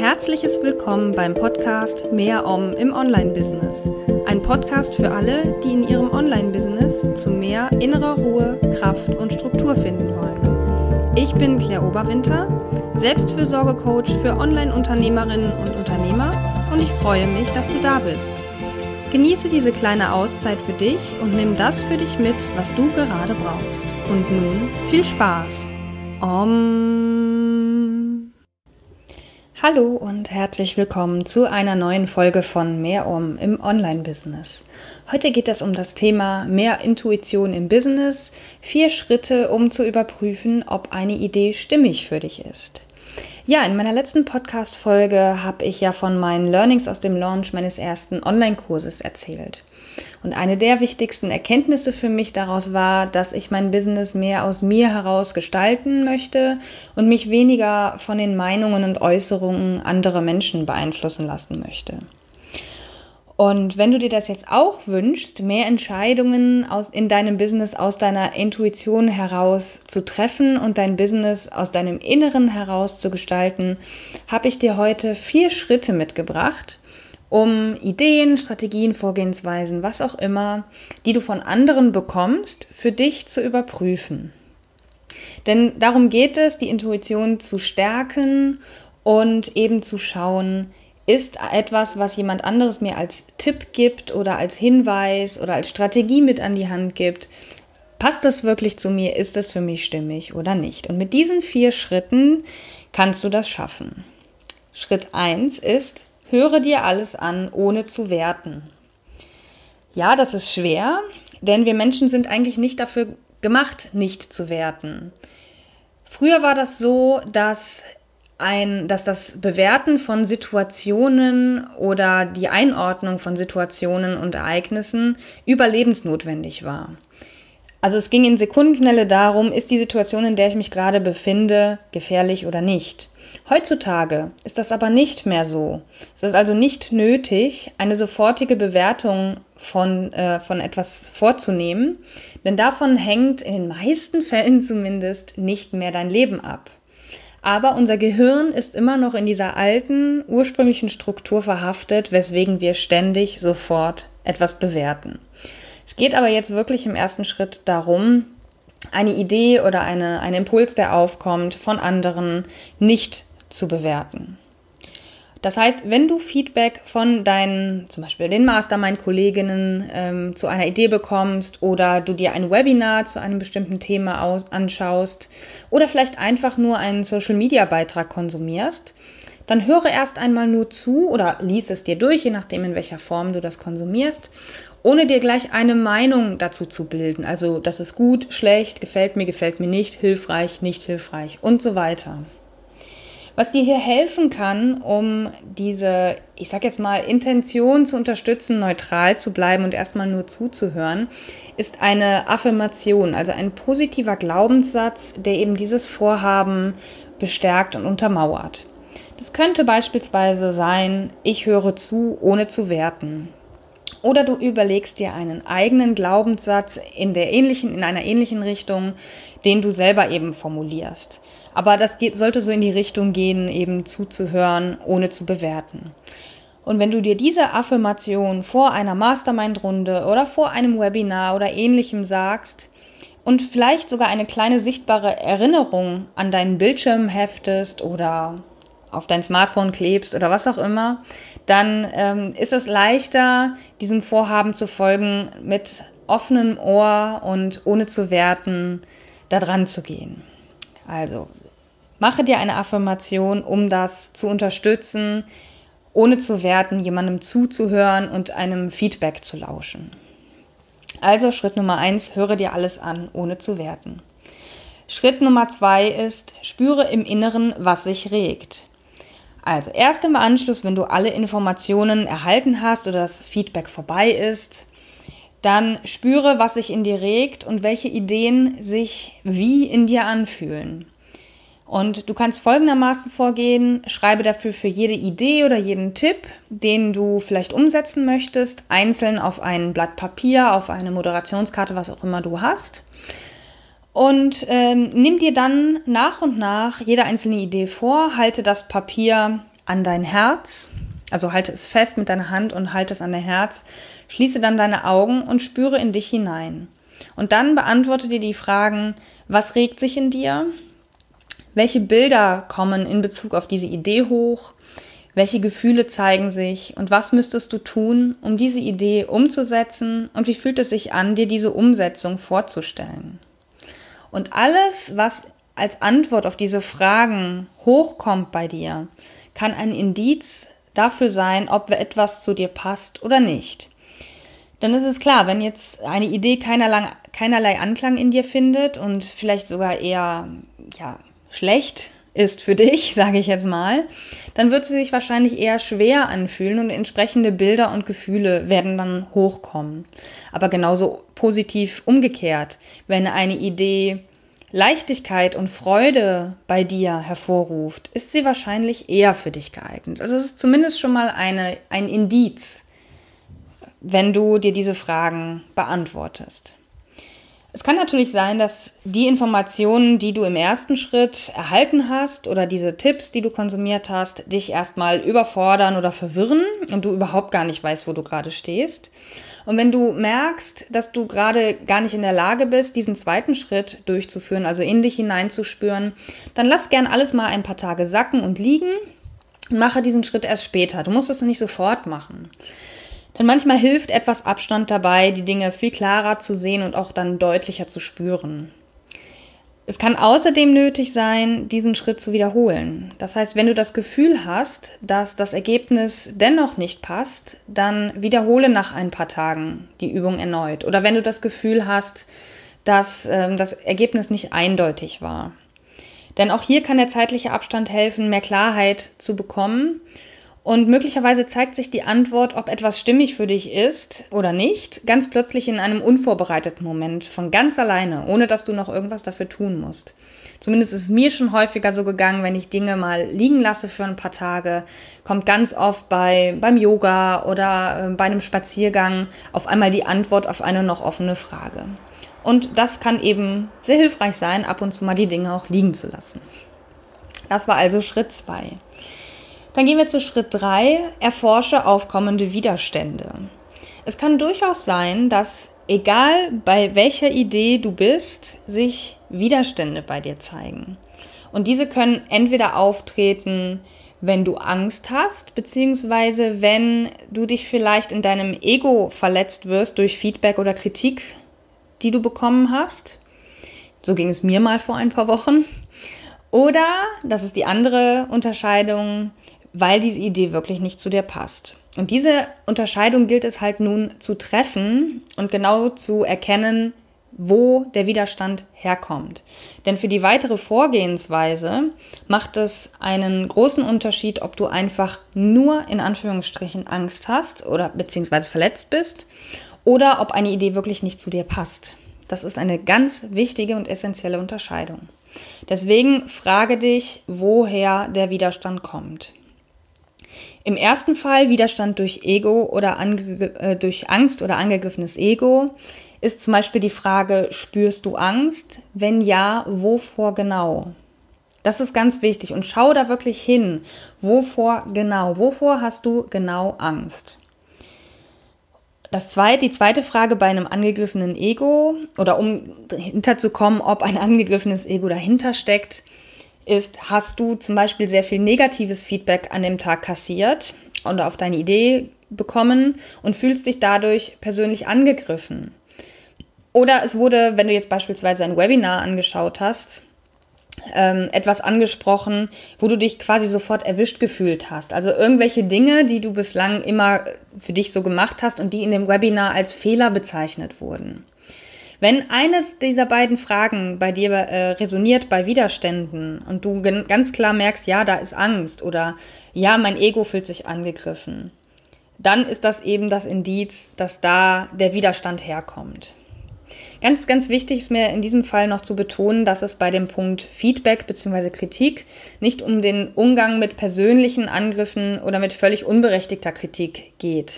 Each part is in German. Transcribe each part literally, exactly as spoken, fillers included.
herzliches Willkommen beim Podcast Mehr Om im Online-Business. Ein Podcast für alle, die in ihrem Online-Business zu mehr innerer Ruhe, Kraft und Struktur finden wollen. Ich bin Claire Oberwinter, Selbstfürsorge-Coach für Online-Unternehmerinnen und Unternehmer und ich freue mich, dass du da bist. Genieße diese kleine Auszeit für dich und nimm das für dich mit, was du gerade brauchst. Und nun viel Spaß! Om. Hallo und herzlich willkommen zu einer neuen Folge von Mehr Om im Online-Business. Heute geht es um das Thema mehr Intuition im Business, vier Schritte, um zu überprüfen, ob eine Idee stimmig für dich ist. Ja, in meiner letzten Podcast-Folge habe ich ja von meinen Learnings aus dem Launch meines ersten Online-Kurses erzählt. Und eine der wichtigsten Erkenntnisse für mich daraus war, dass ich mein Business mehr aus mir heraus gestalten möchte und mich weniger von den Meinungen und Äußerungen anderer Menschen beeinflussen lassen möchte. Und wenn du dir das jetzt auch wünschst, mehr Entscheidungen aus, in deinem Business aus deiner Intuition heraus zu treffen und dein Business aus deinem Inneren heraus zu gestalten, habe ich dir heute vier Schritte mitgebracht, um Ideen, Strategien, Vorgehensweisen, was auch immer, die du von anderen bekommst, für dich zu überprüfen. Denn darum geht es, die Intuition zu stärken und eben zu schauen, ist etwas, was jemand anderes mir als Tipp gibt oder als Hinweis oder als Strategie mit an die Hand gibt, passt das wirklich zu mir, ist das für mich stimmig oder nicht? Und mit diesen vier Schritten kannst du das schaffen. Schritt eins ist, höre dir alles an, ohne zu werten. Ja, das ist schwer, denn wir Menschen sind eigentlich nicht dafür gemacht, nicht zu werten. Früher war das so, dass ein, dass das Bewerten von Situationen oder die Einordnung von Situationen und Ereignissen überlebensnotwendig war. Also es ging in Sekundenschnelle darum, ist die Situation, in der ich mich gerade befinde, gefährlich oder nicht. Heutzutage ist das aber nicht mehr so. Es ist also nicht nötig, eine sofortige Bewertung von, äh, von etwas vorzunehmen, denn davon hängt in den meisten Fällen zumindest nicht mehr dein Leben ab. Aber unser Gehirn ist immer noch in dieser alten, ursprünglichen Struktur verhaftet, weswegen wir ständig sofort etwas bewerten. Es geht aber jetzt wirklich im ersten Schritt darum, eine Idee oder eine, ein Impuls, der aufkommt, von anderen nicht zu bewerten. Das heißt, wenn du Feedback von deinen, zum Beispiel den Mastermind-Kolleginnen ähm, zu einer Idee bekommst oder du dir ein Webinar zu einem bestimmten Thema aus, anschaust oder vielleicht einfach nur einen Social-Media-Beitrag konsumierst, dann höre erst einmal nur zu oder lies es dir durch, je nachdem in welcher Form du das konsumierst, ohne dir gleich eine Meinung dazu zu bilden. Also das ist gut, schlecht, gefällt mir, gefällt mir nicht, hilfreich, nicht hilfreich und so weiter. Was dir hier helfen kann, um diese, ich sag jetzt mal, Intention zu unterstützen, neutral zu bleiben und erstmal nur zuzuhören, ist eine Affirmation, also ein positiver Glaubenssatz, der eben dieses Vorhaben bestärkt und untermauert. Das könnte beispielsweise sein, ich höre zu, ohne zu werten. Oder du überlegst dir einen eigenen Glaubenssatz in der ähnlichen, in einer ähnlichen Richtung, den du selber eben formulierst. Aber das geht, sollte so in die Richtung gehen, eben zuzuhören, ohne zu bewerten. Und wenn du dir diese Affirmation vor einer Mastermind-Runde oder vor einem Webinar oder Ähnlichem sagst und vielleicht sogar eine kleine sichtbare Erinnerung an deinen Bildschirm heftest oder auf dein Smartphone klebst oder was auch immer, dann ähm, ist es leichter, diesem Vorhaben zu folgen, mit offenem Ohr und ohne zu werten, da dran zu gehen. Also, mache dir eine Affirmation, um das zu unterstützen, ohne zu werten, jemandem zuzuhören und einem Feedback zu lauschen. Also Schritt Nummer eins, höre dir alles an, ohne zu werten. Schritt Nummer zwei ist, spüre im Inneren, was sich regt. Also erst im Anschluss, wenn du alle Informationen erhalten hast oder das Feedback vorbei ist, dann spüre, was sich in dir regt und welche Ideen sich wie in dir anfühlen. Und du kannst folgendermaßen vorgehen, schreibe dafür für jede Idee oder jeden Tipp, den du vielleicht umsetzen möchtest, einzeln auf ein Blatt Papier, auf eine Moderationskarte, was auch immer du hast. Und ähm, nimm dir dann nach und nach jede einzelne Idee vor, halte das Papier an dein Herz, also halte es fest mit deiner Hand und halte es an dein Herz, schließe dann deine Augen und spüre in dich hinein. Und dann beantworte dir die Fragen, was regt sich in dir? Welche Bilder kommen in Bezug auf diese Idee hoch? Welche Gefühle zeigen sich? Und was müsstest du tun, um diese Idee umzusetzen? Und wie fühlt es sich an, dir diese Umsetzung vorzustellen? Und alles, was als Antwort auf diese Fragen hochkommt bei dir, kann ein Indiz dafür sein, ob etwas zu dir passt oder nicht. Dann ist es klar, wenn jetzt eine Idee keinerlei, keinerlei Anklang in dir findet und vielleicht sogar eher ja, schlecht ist für dich, sage ich jetzt mal, dann wird sie sich wahrscheinlich eher schwer anfühlen und entsprechende Bilder und Gefühle werden dann hochkommen. Aber genauso positiv umgekehrt, wenn eine Idee Leichtigkeit und Freude bei dir hervorruft, ist sie wahrscheinlich eher für dich geeignet. Also es ist zumindest schon mal eine, ein Indiz, wenn du dir diese Fragen beantwortest. Es kann natürlich sein, dass die Informationen, die du im ersten Schritt erhalten hast oder diese Tipps, die du konsumiert hast, dich erstmal überfordern oder verwirren und du überhaupt gar nicht weißt, wo du gerade stehst. Und wenn du merkst, dass du gerade gar nicht in der Lage bist, diesen zweiten Schritt durchzuführen, also in dich hineinzuspüren, dann lass gern alles mal ein paar Tage sacken und liegen und mache diesen Schritt erst später. Du musst es nicht sofort machen. Denn manchmal hilft etwas Abstand dabei, die Dinge viel klarer zu sehen und auch dann deutlicher zu spüren. Es kann außerdem nötig sein, diesen Schritt zu wiederholen. Das heißt, wenn du das Gefühl hast, dass das Ergebnis dennoch nicht passt, dann wiederhole nach ein paar Tagen die Übung erneut. Oder wenn du das Gefühl hast, dass äh, das Ergebnis nicht eindeutig war. Denn auch hier kann der zeitliche Abstand helfen, mehr Klarheit zu bekommen. Und möglicherweise zeigt sich die Antwort, ob etwas stimmig für dich ist oder nicht, ganz plötzlich in einem unvorbereiteten Moment, von ganz alleine, ohne dass du noch irgendwas dafür tun musst. Zumindest ist es mir schon häufiger so gegangen, wenn ich Dinge mal liegen lasse für ein paar Tage, kommt ganz oft bei, beim Yoga oder äh, bei einem Spaziergang auf einmal die Antwort auf eine noch offene Frage. Und das kann eben sehr hilfreich sein, ab und zu mal die Dinge auch liegen zu lassen. Das war also Schritt zwei. Dann gehen wir zu Schritt drei, erforsche aufkommende Widerstände. Es kann durchaus sein, dass egal bei welcher Idee du bist, sich Widerstände bei dir zeigen. Und diese können entweder auftreten, wenn du Angst hast, beziehungsweise wenn du dich vielleicht in deinem Ego verletzt wirst durch Feedback oder Kritik, die du bekommen hast. So ging es mir mal vor ein paar Wochen. Oder, das ist die andere Unterscheidung, weil diese Idee wirklich nicht zu dir passt. Und diese Unterscheidung gilt es halt nun zu treffen und genau zu erkennen, wo der Widerstand herkommt. Denn für die weitere Vorgehensweise macht es einen großen Unterschied, ob du einfach nur in Anführungsstrichen Angst hast oder beziehungsweise verletzt bist oder ob eine Idee wirklich nicht zu dir passt. Das ist eine ganz wichtige und essentielle Unterscheidung. Deswegen frage dich, woher der Widerstand kommt. Im ersten Fall Widerstand durch Ego oder ange- äh, durch Angst oder angegriffenes Ego ist zum Beispiel die Frage, spürst du Angst? Wenn ja, wovor genau? Das ist ganz wichtig und schau da wirklich hin, wovor genau, wovor hast du genau Angst? Das zweite, die zweite Frage bei einem angegriffenen Ego oder um hinterzukommen, ob ein angegriffenes Ego dahinter steckt, ist, hast du zum Beispiel sehr viel negatives Feedback an dem Tag kassiert oder auf deine Idee bekommen und fühlst dich dadurch persönlich angegriffen. Oder es wurde, wenn du jetzt beispielsweise ein Webinar angeschaut hast, ähm, etwas angesprochen, wo du dich quasi sofort erwischt gefühlt hast. Also irgendwelche Dinge, die du bislang immer für dich so gemacht hast und die in dem Webinar als Fehler bezeichnet wurden. Wenn eines dieser beiden Fragen bei dir äh, resoniert bei Widerständen und du gen- ganz klar merkst, ja, da ist Angst oder ja, mein Ego fühlt sich angegriffen, dann ist das eben das Indiz, dass da der Widerstand herkommt. Ganz, ganz wichtig ist mir in diesem Fall noch zu betonen, dass es bei dem Punkt Feedback bzw. Kritik nicht um den Umgang mit persönlichen Angriffen oder mit völlig unberechtigter Kritik geht.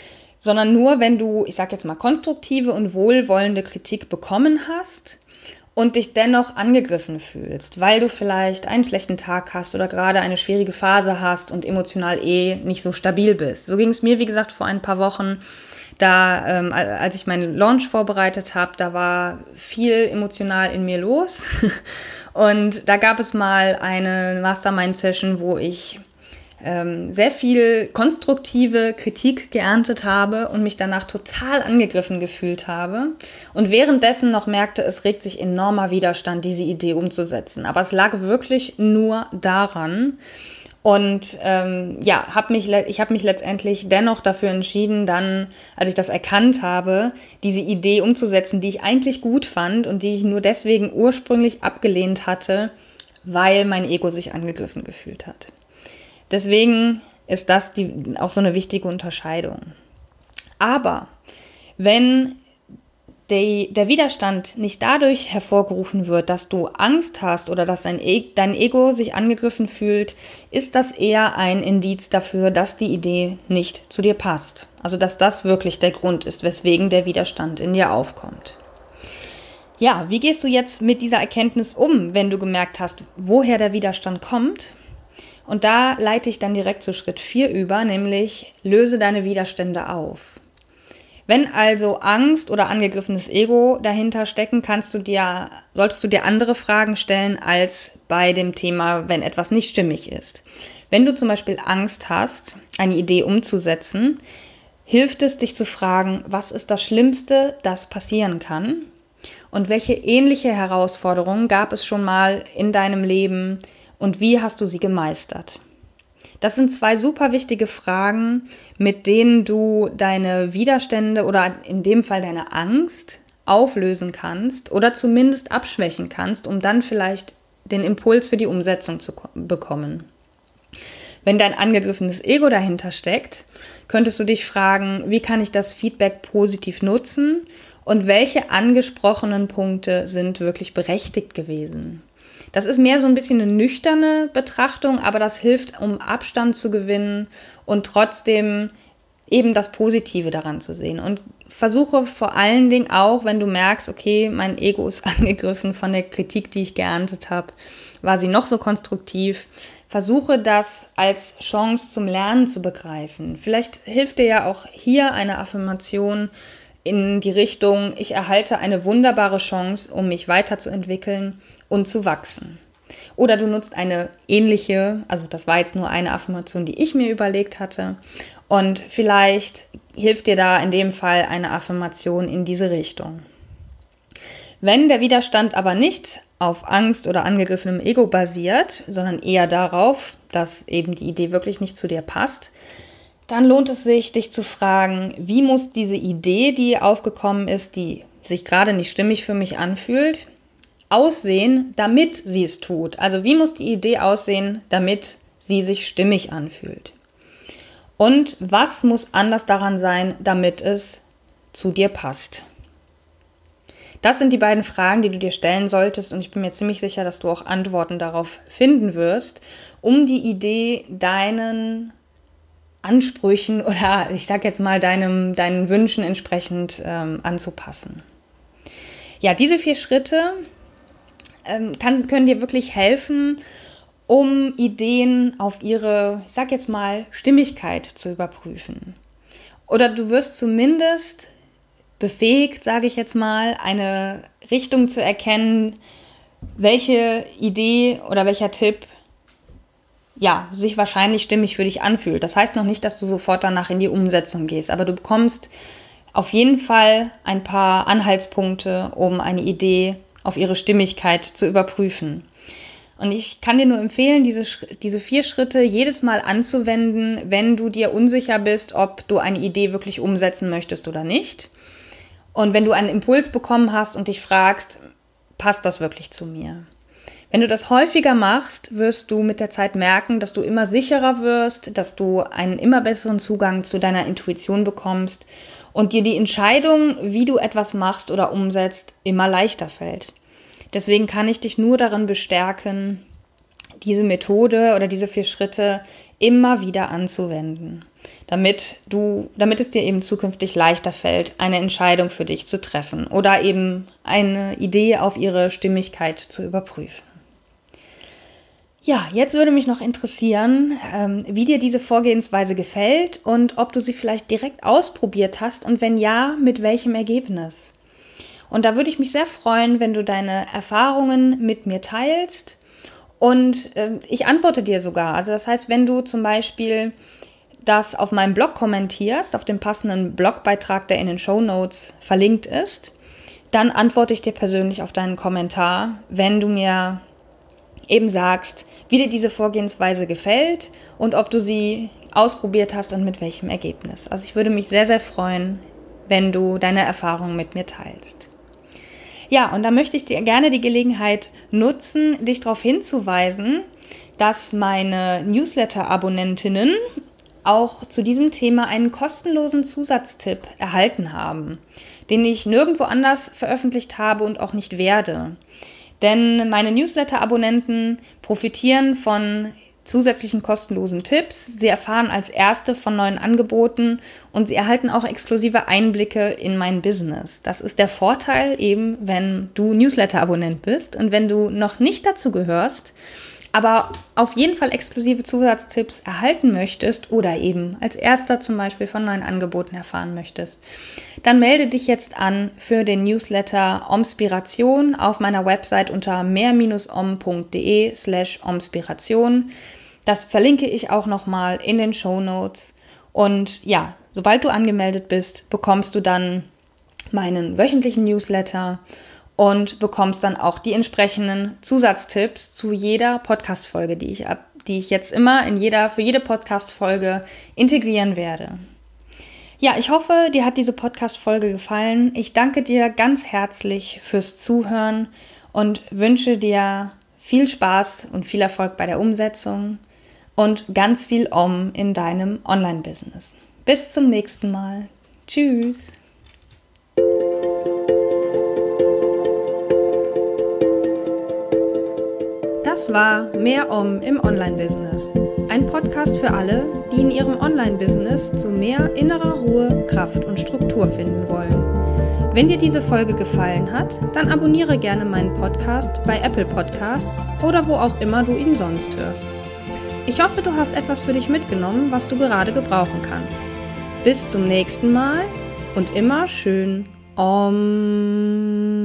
Sondern nur, wenn du, ich sage jetzt mal, konstruktive und wohlwollende Kritik bekommen hast und dich dennoch angegriffen fühlst, weil du vielleicht einen schlechten Tag hast oder gerade eine schwierige Phase hast und emotional eh nicht so stabil bist. So ging es mir, wie gesagt, vor ein paar Wochen, da, ähm, als ich meinen Launch vorbereitet habe, da war viel emotional in mir los und da gab es mal eine Mastermind-Session, wo ich ähm, sehr viel konstruktive Kritik geerntet habe und mich danach total angegriffen gefühlt habe und währenddessen noch merkte, es regt sich enormer Widerstand, diese Idee umzusetzen. Aber es lag wirklich nur daran. Und ähm, ja, hab mich, ich habe mich letztendlich dennoch dafür entschieden, dann, als ich das erkannt habe, diese Idee umzusetzen, die ich eigentlich gut fand und die ich nur deswegen ursprünglich abgelehnt hatte, weil mein Ego sich angegriffen gefühlt hat. Deswegen ist das die, auch so eine wichtige Unterscheidung. Aber wenn die, der Widerstand nicht dadurch hervorgerufen wird, dass du Angst hast oder dass dein, e- dein Ego sich angegriffen fühlt, ist das eher ein Indiz dafür, dass die Idee nicht zu dir passt. Also dass das wirklich der Grund ist, weswegen der Widerstand in dir aufkommt. Ja, wie gehst du jetzt mit dieser Erkenntnis um, wenn du gemerkt hast, woher der Widerstand kommt? Und da leite ich dann direkt zu Schritt vier über, nämlich löse deine Widerstände auf. Wenn also Angst oder angegriffenes Ego dahinter stecken, kannst du dir, solltest du dir andere Fragen stellen als bei dem Thema, wenn etwas nicht stimmig ist. Wenn du zum Beispiel Angst hast, eine Idee umzusetzen, hilft es, dich zu fragen, was ist das Schlimmste, das passieren kann? Und welche ähnliche Herausforderungen gab es schon mal in deinem Leben und wie hast du sie gemeistert? Das sind zwei super wichtige Fragen, mit denen du deine Widerstände oder in dem Fall deine Angst auflösen kannst oder zumindest abschwächen kannst, um dann vielleicht den Impuls für die Umsetzung zu bekommen. Wenn dein angegriffenes Ego dahinter steckt, könntest du dich fragen, wie kann ich das Feedback positiv nutzen und welche angesprochenen Punkte sind wirklich berechtigt gewesen. Das ist mehr so ein bisschen eine nüchterne Betrachtung, aber das hilft, um Abstand zu gewinnen und trotzdem eben das Positive daran zu sehen. Und versuche vor allen Dingen auch, wenn du merkst, okay, mein Ego ist angegriffen von der Kritik, die ich geerntet habe, war sie noch so konstruktiv, versuche das als Chance zum Lernen zu begreifen. Vielleicht hilft dir ja auch hier eine Affirmation in die Richtung, ich erhalte eine wunderbare Chance, um mich weiterzuentwickeln und zu wachsen. Oder du nutzt eine ähnliche, also das war jetzt nur eine Affirmation, die ich mir überlegt hatte. Und vielleicht hilft dir da in dem Fall eine Affirmation in diese Richtung. Wenn der Widerstand aber nicht auf Angst oder angegriffenem Ego basiert, sondern eher darauf, dass eben die Idee wirklich nicht zu dir passt, dann lohnt es sich, dich zu fragen, wie muss diese Idee, die aufgekommen ist, die sich gerade nicht stimmig für mich anfühlt, aussehen, damit sie es tut. Also wie muss die Idee aussehen, damit sie sich stimmig anfühlt? Und was muss anders daran sein, damit es zu dir passt? Das sind die beiden Fragen, die du dir stellen solltest und ich bin mir ziemlich sicher, dass du auch Antworten darauf finden wirst, um die Idee deinen Ansprüchen oder ich sag jetzt mal deinem, deinen Wünschen entsprechend ähm, anzupassen. Ja, diese vier Schritte ähm, kann, können dir wirklich helfen, um Ideen auf ihre, ich sag jetzt mal, Stimmigkeit zu überprüfen. Oder du wirst zumindest befähigt, sage ich jetzt mal, eine Richtung zu erkennen, welche Idee oder welcher Tipp ja, sich wahrscheinlich stimmig für dich anfühlt. Das heißt noch nicht, dass du sofort danach in die Umsetzung gehst, aber du bekommst auf jeden Fall ein paar Anhaltspunkte, um eine Idee auf ihre Stimmigkeit zu überprüfen. Und ich kann dir nur empfehlen, diese, diese vier Schritte jedes Mal anzuwenden, wenn du dir unsicher bist, ob du eine Idee wirklich umsetzen möchtest oder nicht. Und wenn du einen Impuls bekommen hast und dich fragst, passt das wirklich zu mir? Wenn du das häufiger machst, wirst du mit der Zeit merken, dass du immer sicherer wirst, dass du einen immer besseren Zugang zu deiner Intuition bekommst und dir die Entscheidung, wie du etwas machst oder umsetzt, immer leichter fällt. Deswegen kann ich dich nur darin bestärken, diese Methode oder diese vier Schritte immer wieder anzuwenden. damit du, damit es dir eben zukünftig leichter fällt, eine Entscheidung für dich zu treffen oder eben eine Idee auf ihre Stimmigkeit zu überprüfen. Ja, jetzt würde mich noch interessieren, ähm, wie dir diese Vorgehensweise gefällt und ob du sie vielleicht direkt ausprobiert hast und wenn ja, mit welchem Ergebnis. Und da würde ich mich sehr freuen, wenn du deine Erfahrungen mit mir teilst und äh, ich antworte dir sogar. Also das heißt, wenn du zum Beispiel das auf meinem Blog kommentierst, auf dem passenden Blogbeitrag, der in den Shownotes verlinkt ist, dann antworte ich dir persönlich auf deinen Kommentar, wenn du mir eben sagst, wie dir diese Vorgehensweise gefällt und ob du sie ausprobiert hast und mit welchem Ergebnis. Also ich würde mich sehr, sehr freuen, wenn du deine Erfahrungen mit mir teilst. Ja, und da möchte ich dir gerne die Gelegenheit nutzen, dich darauf hinzuweisen, dass meine Newsletter-Abonnentinnen auch zu diesem Thema einen kostenlosen Zusatztipp erhalten haben, den ich nirgendwo anders veröffentlicht habe und auch nicht werde. Denn meine Newsletter-Abonnenten profitieren von zusätzlichen kostenlosen Tipps. Sie erfahren als Erste von neuen Angeboten und sie erhalten auch exklusive Einblicke in mein Business. Das ist der Vorteil eben, wenn du Newsletter-Abonnent bist und wenn du noch nicht dazu gehörst, aber auf jeden Fall exklusive Zusatztipps erhalten möchtest oder eben als Erster zum Beispiel von neuen Angeboten erfahren möchtest, dann melde dich jetzt an für den Newsletter Omspiration auf meiner Website unter mehr om punkt de slash omspiration. Das verlinke ich auch nochmal in den Shownotes. Und ja, sobald du angemeldet bist, bekommst du dann meinen wöchentlichen Newsletter und bekommst dann auch die entsprechenden Zusatztipps zu jeder Podcast-Folge, die ich, ab, die ich jetzt immer in jeder, für jede Podcast-Folge integrieren werde. Ja, ich hoffe, dir hat diese Podcast-Folge gefallen. Ich danke dir ganz herzlich fürs Zuhören und wünsche dir viel Spaß und viel Erfolg bei der Umsetzung und ganz viel Om in deinem Online-Business. Bis zum nächsten Mal. Tschüss. Das war Mehr Om im Online-Business. Ein Podcast für alle, die in ihrem Online-Business zu mehr innerer Ruhe, Kraft und Struktur finden wollen. Wenn dir diese Folge gefallen hat, dann abonniere gerne meinen Podcast bei Apple Podcasts oder wo auch immer du ihn sonst hörst. Ich hoffe, du hast etwas für dich mitgenommen, was du gerade gebrauchen kannst. Bis zum nächsten Mal und immer schön Om.